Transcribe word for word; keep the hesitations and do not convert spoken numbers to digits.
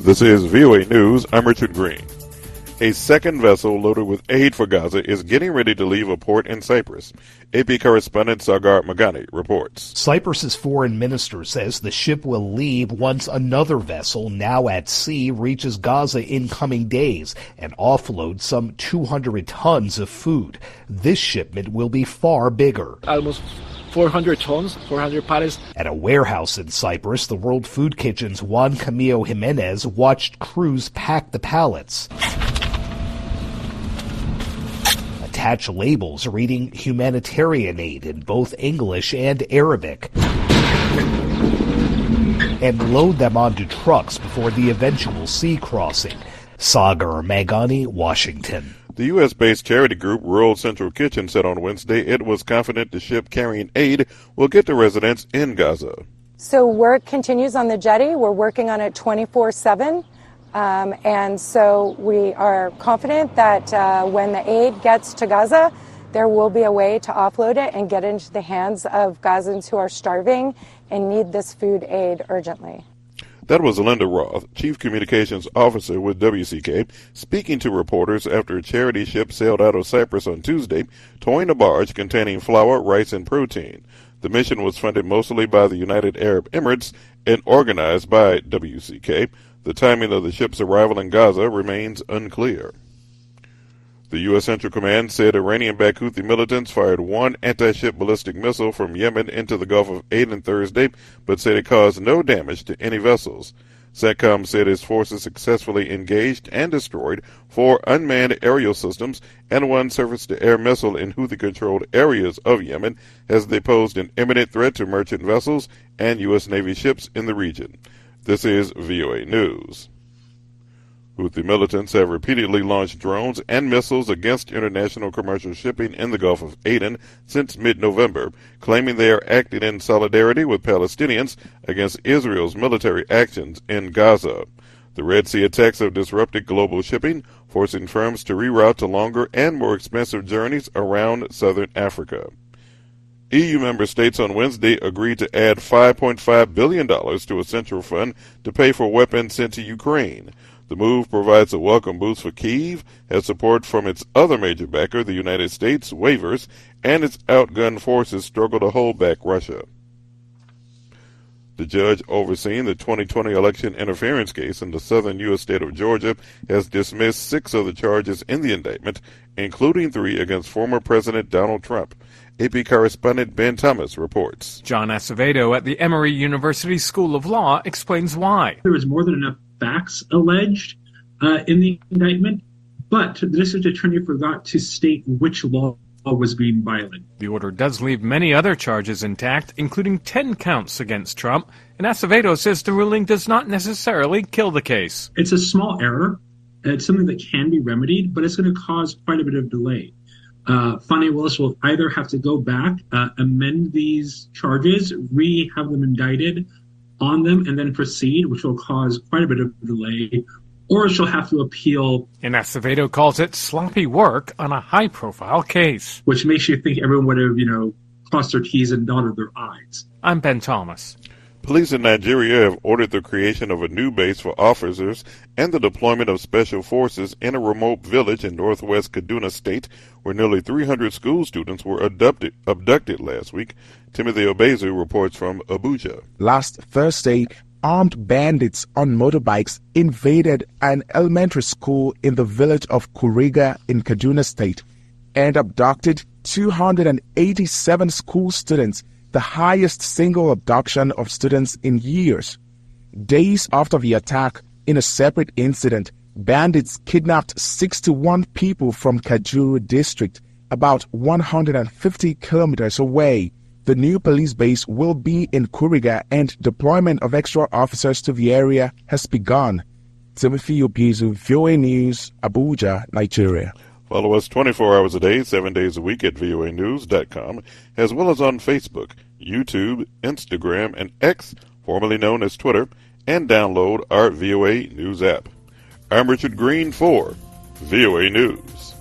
This is V O A News. I'm Richard Green. A second vessel loaded with aid for Gaza is getting ready to leave a port in Cyprus. A P correspondent Sagar Magani reports. Cyprus's foreign minister says the ship will leave once another vessel, now at sea, reaches Gaza in coming days and offload some two hundred tons of food. This shipment will be far bigger. Almost four hundred tons, four hundred pallets. At a warehouse in Cyprus, the World Food Kitchen's Juan Camilo Jimenez watched crews pack the pallets. Attach labels reading humanitarian aid in both English and Arabic, and load them onto trucks before the eventual sea crossing. Sagar Magani, Washington. The U S-based charity group Rural Central Kitchen said on Wednesday it was confident the ship carrying aid will get to residents in Gaza. So work continues on the jetty. We're working on it twenty-four seven. Um, and so we are confident that uh, when the aid gets to Gaza, there will be a way to offload it and get into the hands of Gazans who are starving and need this food aid urgently. That was Linda Roth, Chief Communications Officer with W C K, speaking to reporters after a charity ship sailed out of Cyprus on Tuesday, towing a barge containing flour, rice, and protein. The mission was funded mostly by the United Arab Emirates and organized by W C K. The timing of the ship's arrival in Gaza remains unclear. The U S. Central Command said Iranian-backed Houthi militants fired one anti-ship ballistic missile from Yemen into the Gulf of Aden Thursday, but said it caused no damage to any vessels. SATCOM said its forces successfully engaged and destroyed four unmanned aerial systems and one surface-to-air missile in Houthi-controlled areas of Yemen as they posed an imminent threat to merchant vessels and U S. Navy ships in the region. This is V O A News. Houthi militants have repeatedly launched drones and missiles against international commercial shipping in the Gulf of Aden since mid-November, claiming they are acting in solidarity with Palestinians against Israel's military actions in Gaza. The Red Sea attacks have disrupted global shipping, forcing firms to reroute to longer and more expensive journeys around southern Africa. E U member states on Wednesday agreed to add five point five billion dollars to a central fund to pay for weapons sent to Ukraine. The move provides a welcome boost for Kyiv, as support from its other major backer, the United States, wavers, and its outgunned forces struggle to hold back Russia. The judge overseeing the twenty twenty election interference case in the southern U S state of Georgia has dismissed six of the charges in the indictment, including three against former President Donald Trump. A P correspondent Ben Thomas reports. John Acevedo at the Emory University School of Law explains why. There was more than enough facts alleged uh, in the indictment, but the district attorney forgot to state which law was being violated. The order does leave many other charges intact, including ten counts against Trump, and Acevedo says the ruling does not necessarily kill the case. It's a small error. It's something that can be remedied, but it's going to cause quite a bit of delay. Uh, Fani Willis will either have to go back, uh, amend these charges, re-have them indicted on them, and then proceed, which will cause quite a bit of delay, or she'll have to appeal. And Acevedo calls it sloppy work on a high-profile case. Which makes you think everyone would have, you know, crossed their T's and dotted their I's. I'm Ben Thomas. Police in Nigeria have ordered the creation of a new base for officers and the deployment of special forces in a remote village in northwest Kaduna State, where nearly three hundred school students were abducted, abducted last week. Timothy Obezu reports from Abuja. Last Thursday, armed bandits on motorbikes invaded an elementary school in the village of Kuriga in Kaduna State and abducted two hundred eighty-seven school students, the highest single abduction of students in years. Days after the attack, in a separate incident, bandits kidnapped sixty-one people from Kajuru district, about one hundred fifty kilometers away. The new police base will be in Kuriga, and deployment of extra officers to the area has begun. Timothy Obizu, V O A News, Abuja, Nigeria. Follow us twenty-four hours a day, seven days a week at V O A news dot com, as well as on Facebook, YouTube, Instagram, and X, formerly known as Twitter, and download our V O A News app. I'm Richard Green for V O A News.